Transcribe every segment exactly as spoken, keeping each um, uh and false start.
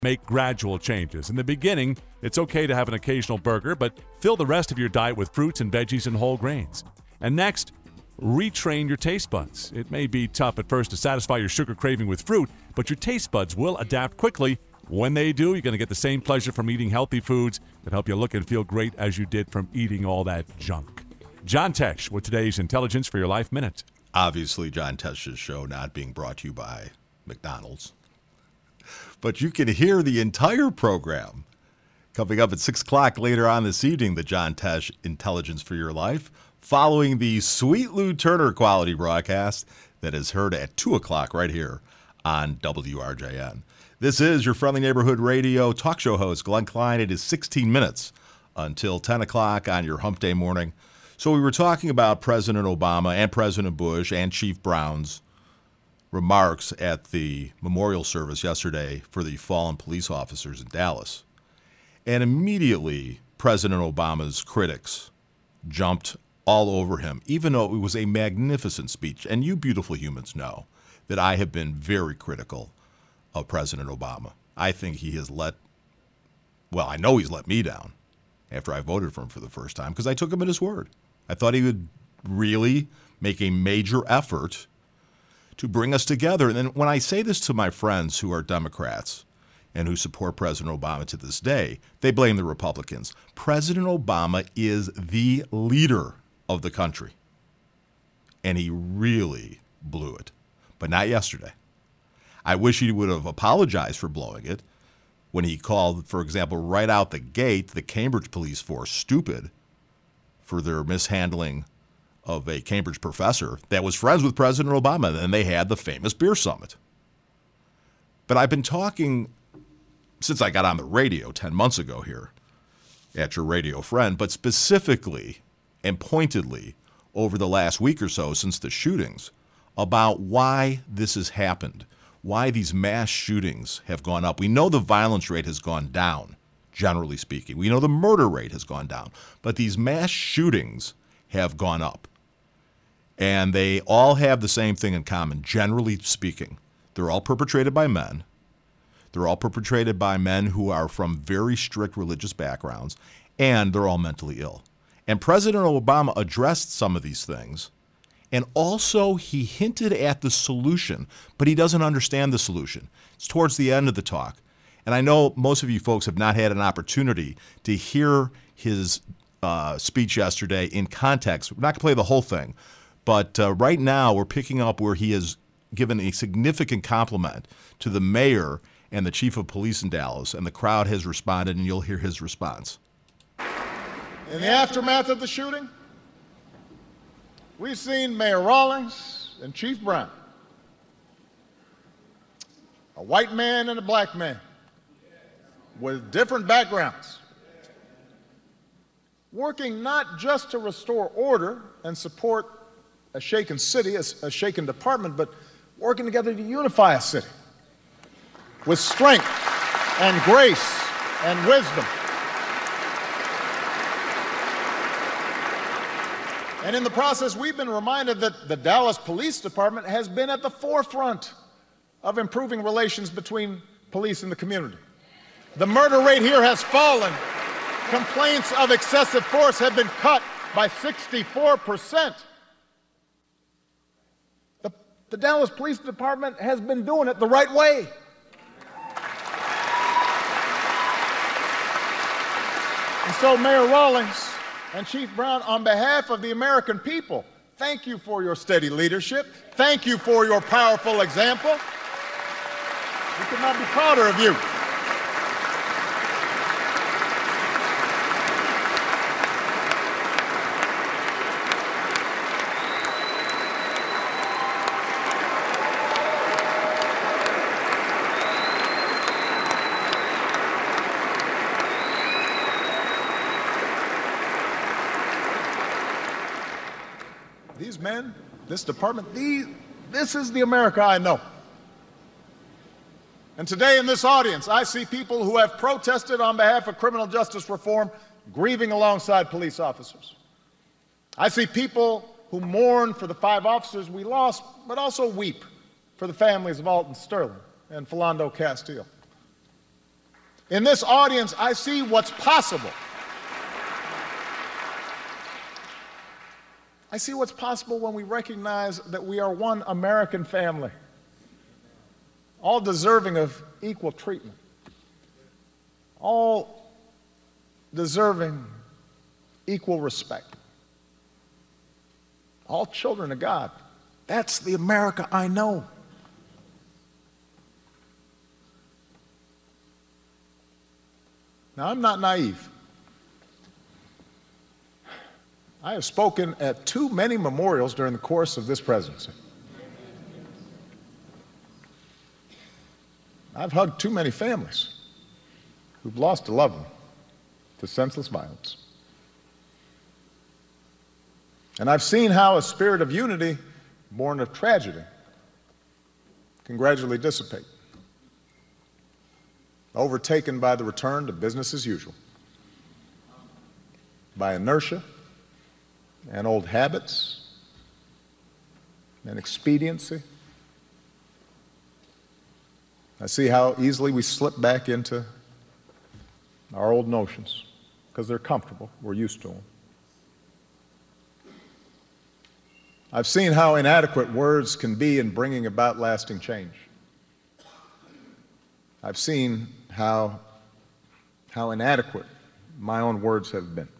Make gradual changes. In the beginning, it's okay to have an occasional burger, but fill the rest of your diet with fruits and veggies and whole grains. And next, retrain your taste buds. It may be tough at first to satisfy your sugar craving with fruit, but your taste buds will adapt quickly. When they do, you're going to get the same pleasure from eating healthy foods that help you look and feel great as you did from eating all that junk. John Tesh with today's Intelligence for Your Life Minute. Obviously, John Tesh's show not being brought to you by McDonald's. But you can hear the entire program coming up at six o'clock later on this evening, the John Tesh Intelligence for Your Life, following the Sweet Lou Turner quality broadcast that is heard at two o'clock right here on W R J N. This is your friendly neighborhood radio talk show host, Glenn Klein. It is sixteen minutes until ten o'clock on your hump day morning. So we were talking about President Obama and President Bush and Chief Brown's remarks at the memorial service yesterday for the fallen police officers in Dallas. And immediately, President Obama's critics jumped all over him, even though it was a magnificent speech. And you beautiful humans know that I have been very critical of President Obama. I think he has let, well, I know he's let me down after I voted for him for the first time because I took him at his word. I thought he would really make a major effort to bring us together. And then when I say this to my friends who are Democrats and who support President Obama to this day, they blame the Republicans. President Obama is the leader of the country, and he really blew it, but not yesterday. I wish he would have apologized for blowing it when he called, for example, right out the gate, the Cambridge police force stupid for their mishandling of a Cambridge professor that was friends with President Obama, and they had the famous beer summit. But I've been talking since I got on the radio ten months ago here at your radio friend, but specifically and pointedly over the last week or so since the shootings about why this has happened, why these mass shootings have gone up. We know the violence rate has gone down, generally speaking. We know the murder rate has gone down, but these mass shootings have gone up. And they all have the same thing in common, generally speaking. They're all perpetrated by men. They're all perpetrated by men who are from very strict religious backgrounds, and they're all mentally ill. And President Obama addressed some of these things, and also he hinted at the solution, but he doesn't understand the solution. It's towards the end of the talk. And I know most of you folks have not had an opportunity to hear his uh, speech yesterday in context. We're not going to play the whole thing. But uh, right now, we're picking up where he has given a significant compliment to the mayor and the chief of police in Dallas, and the crowd has responded, and you'll hear his response. In the aftermath of the shooting, we've seen Mayor Rawlings and Chief Brown, a white man and a black man with different backgrounds, working not just to restore order and support a shaken city, a, a shaken department, but working together to unify a city with strength and grace and wisdom. And in the process, we've been reminded that the Dallas Police Department has been at the forefront of improving relations between police and the community. The murder rate here has fallen. Complaints of excessive force have been cut by sixty-four percent. The, the Dallas Police Department has been doing it the right way. And so, Mayor Rawlings and Chief Brown, on behalf of the American people, thank you for your steady leadership. Thank you for your powerful example. We could not be prouder of you. These men, this department, these, this is the America I know. And today in this audience, I see people who have protested on behalf of criminal justice reform, grieving alongside police officers. I see people who mourn for the five officers we lost, but also weep for the families of Alton Sterling and Philando Castile. In this audience, I see what's possible. I see what's possible when we recognize that we are one American family, all deserving of equal treatment, all deserving equal respect, all children of God. That's the America I know. Now, I'm not naive. I have spoken at too many memorials during the course of this presidency. I've hugged too many families who've lost a loved one to senseless violence. And I've seen how a spirit of unity born of tragedy can gradually dissipate, overtaken by the return to business as usual, by inertia and old habits and expediency. I see how easily we slip back into our old notions because they're comfortable, we're used to them. I've seen how inadequate words can be in bringing about lasting change. I've seen how, how inadequate my own words have been.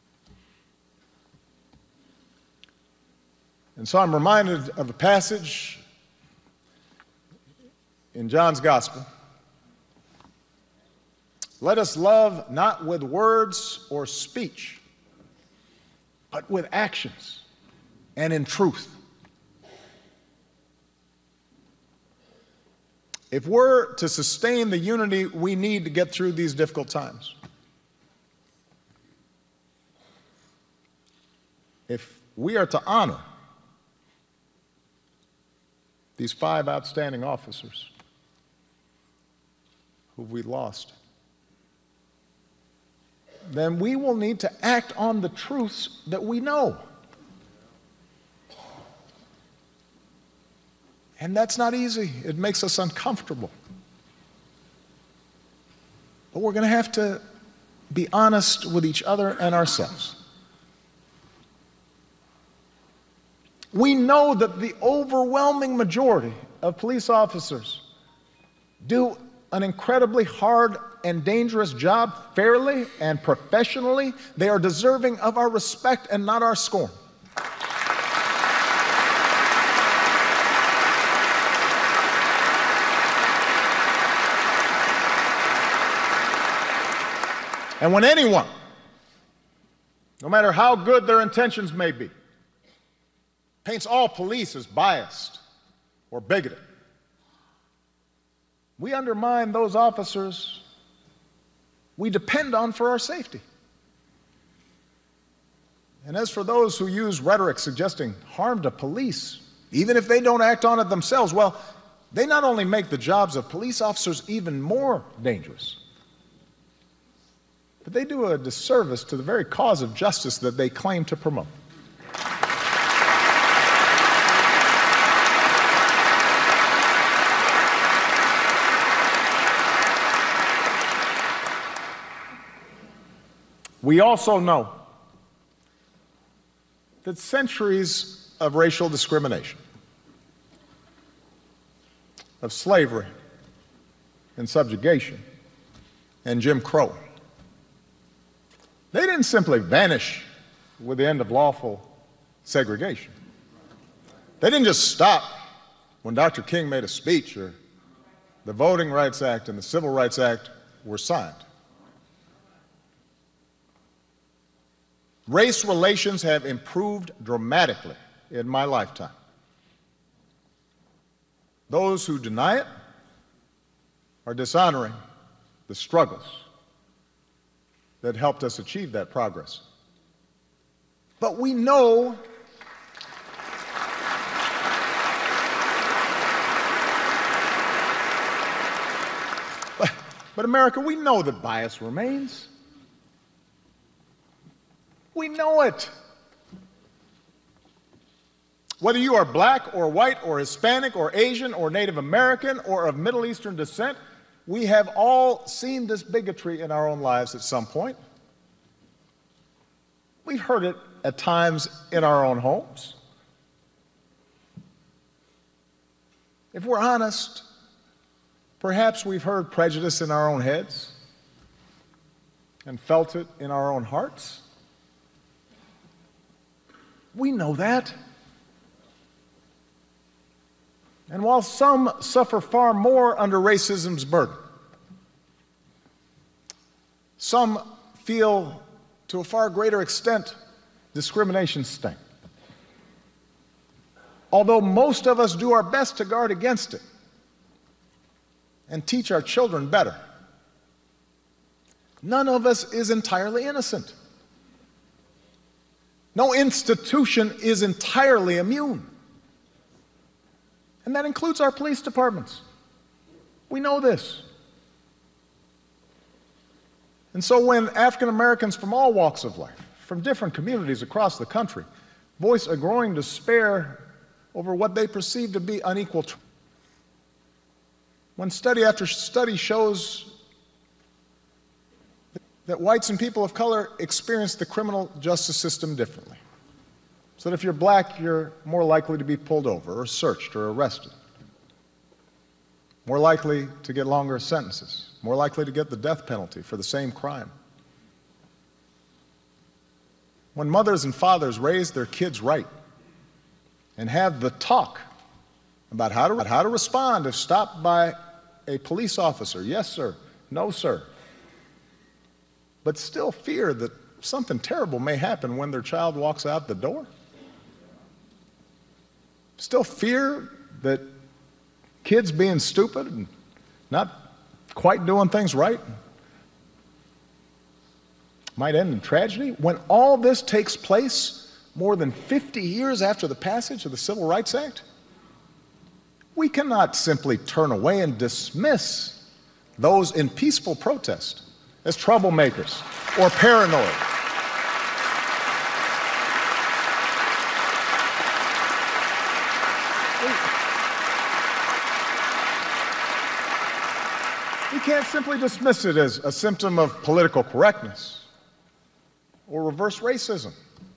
And so I'm reminded of a passage in John's Gospel. Let us love not with words or speech, but with actions and in truth. If we're to sustain the unity we need to get through these difficult times, if we are to honor these five outstanding officers who we lost, then we will need to act on the truths that we know. And that's not easy. It makes us uncomfortable. But we're going to have to be honest with each other and ourselves. We know that the overwhelming majority of police officers do an incredibly hard and dangerous job fairly and professionally. They are deserving of our respect and not our scorn. And when anyone, no matter how good their intentions may be, paints all police as biased or bigoted, we undermine those officers we depend on for our safety. And as for those who use rhetoric suggesting harm to police, even if they don't act on it themselves, well, they not only make the jobs of police officers even more dangerous, but they do a disservice to the very cause of justice that they claim to promote. We also know that centuries of racial discrimination, of slavery and subjugation and Jim Crow, they didn't simply vanish with the end of lawful segregation. They didn't just stop when Doctor King made a speech or the Voting Rights Act and the Civil Rights Act were signed. Race relations have improved dramatically in my lifetime. Those who deny it are dishonoring the struggles that helped us achieve that progress. But we know but, but America, we know that bias remains. We know it. Whether you are black or white or Hispanic or Asian or Native American or of Middle Eastern descent, We have all seen this bigotry in our own lives at some point. We've heard it at times in our own homes. If we're honest, perhaps we've heard prejudice in our own heads and felt it in our own hearts. We know that. And while some suffer far more under racism's burden, some feel to a far greater extent discrimination's sting. Although most of us do our best to guard against it and teach our children better, none of us is entirely innocent. No institution is entirely immune. And that includes our police departments. We know this. And so when African Americans from all walks of life, from different communities across the country, voice a growing despair over what they perceive to be unequal treatment, when study after study shows that whites and people of color experience the criminal justice system differently, so that if you're black, you're more likely to be pulled over or searched or arrested, more likely to get longer sentences, more likely to get the death penalty for the same crime. When mothers and fathers raise their kids right and have the talk about how to, about how to respond if stopped by a police officer, yes, sir, no, sir, but still fear that something terrible may happen when their child walks out the door, still fear that kids being stupid and not quite doing things right might end in tragedy. When all this takes place more than fifty years after the passage of the Civil Rights Act, we cannot simply turn away and dismiss those in peaceful protest as troublemakers or paranoid. We can't simply dismiss it as a symptom of political correctness or reverse racism.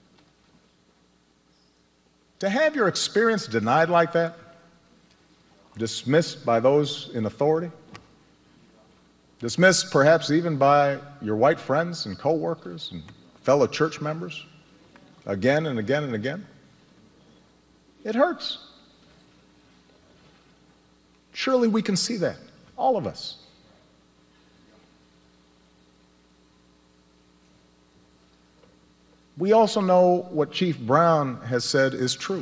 To have your experience denied like that, dismissed by those in authority, dismissed perhaps even by your white friends and co-workers and fellow church members, again and again and again, it hurts. Surely we can see that, all of us. We also know what Chief Brown has said is true,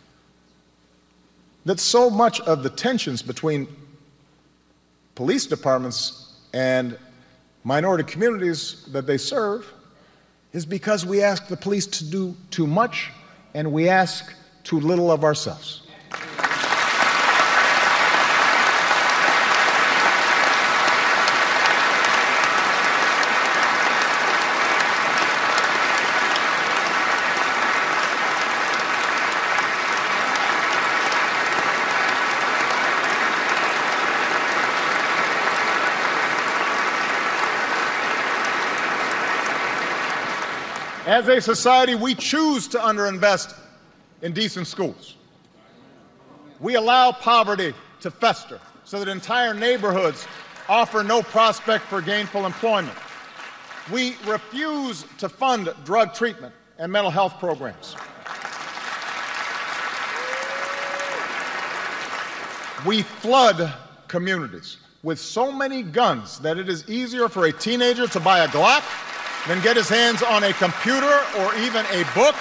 that so much of the tensions between police departments and minority communities that they serve is because we ask the police to do too much and we ask too little of ourselves. As a society, we choose to underinvest in decent schools. We allow poverty to fester so that entire neighborhoods offer no prospect for gainful employment. We refuse to fund drug treatment and mental health programs. We flood communities with so many guns that it is easier for a teenager to buy a Glock than get his hands on a computer or even a book.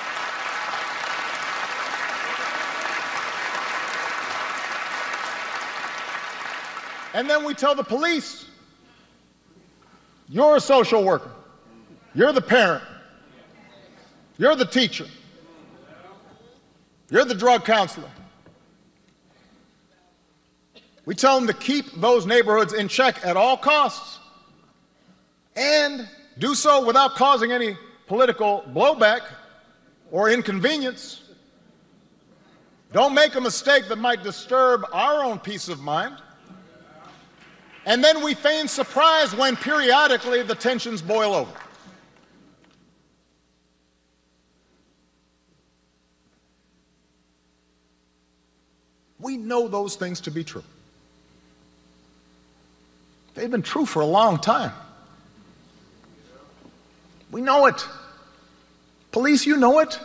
And then we tell the police, you're a social worker, you're the parent, you're the teacher, you're the drug counselor. We tell them to keep those neighborhoods in check at all costs and do so without causing any political blowback or inconvenience. Don't make a mistake that might disturb our own peace of mind. And then we feign surprise when periodically the tensions boil over. We know those things to be true. They've been true for a long time. We know it. Police, you know it.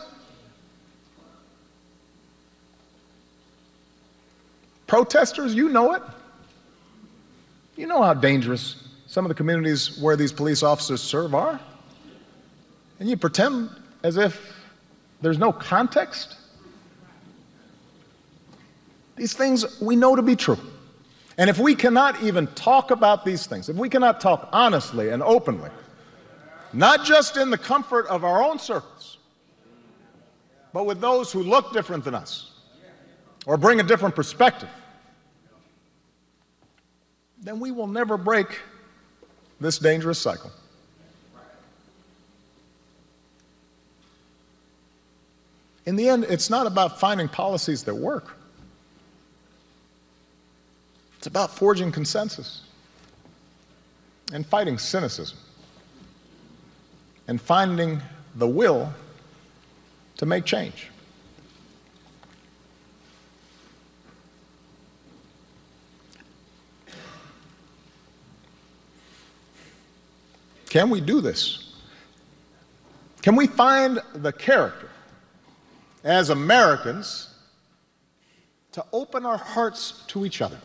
Protesters, you know it. You know how dangerous some of the communities where these police officers serve are. And you pretend as if there's no context. These things we know to be true. And if we cannot even talk about these things, if we cannot talk honestly and openly, not just in the comfort of our own circles, but with those who look different than us or bring a different perspective, then we will never break this dangerous cycle. In the end, it's not about finding policies that work. It's about forging consensus and fighting cynicism and finding the will to make change. Can we do this? Can we find the character as Americans to open our hearts to each other?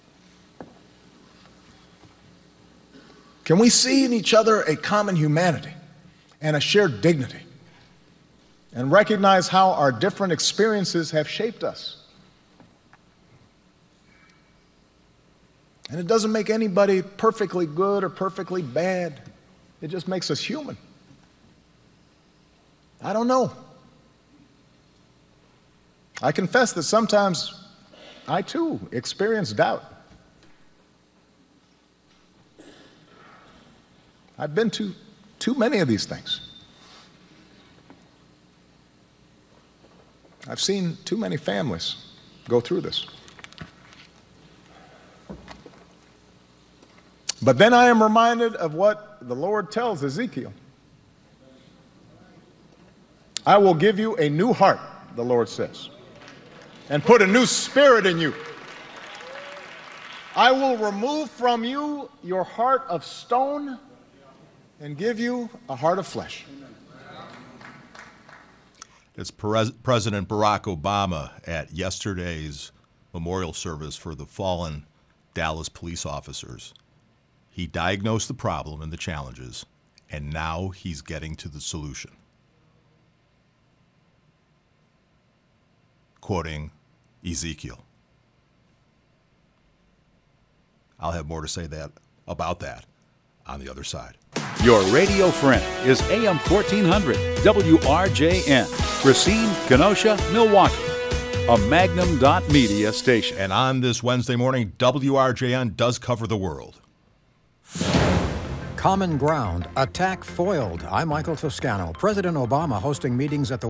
Can we see in each other a common humanity and a shared dignity and recognize how our different experiences have shaped us? And it doesn't make anybody perfectly good or perfectly bad. It just makes us human. I don't know. I confess that sometimes I too experience doubt. I've been to too many of these things. I've seen too many families go through this. But then I am reminded of what the Lord tells Ezekiel. I will give you a new heart, the Lord says, and put a new spirit in you. I will remove from you your heart of stone and give you a heart of flesh. It's Pres- President Barack Obama at yesterday's memorial service for the fallen Dallas police officers. He diagnosed the problem and the challenges, and now he's getting to the solution. Quoting Ezekiel. I'll have more to say that about that on the other side. Your radio friend is A M fourteen hundred W R J N, Racine, Kenosha, Milwaukee, a Magnum dot media station. And on this Wednesday morning, W R J N does cover the world. Common Ground, attack foiled. I'm Michael Toscano. President Obama hosting meetings at the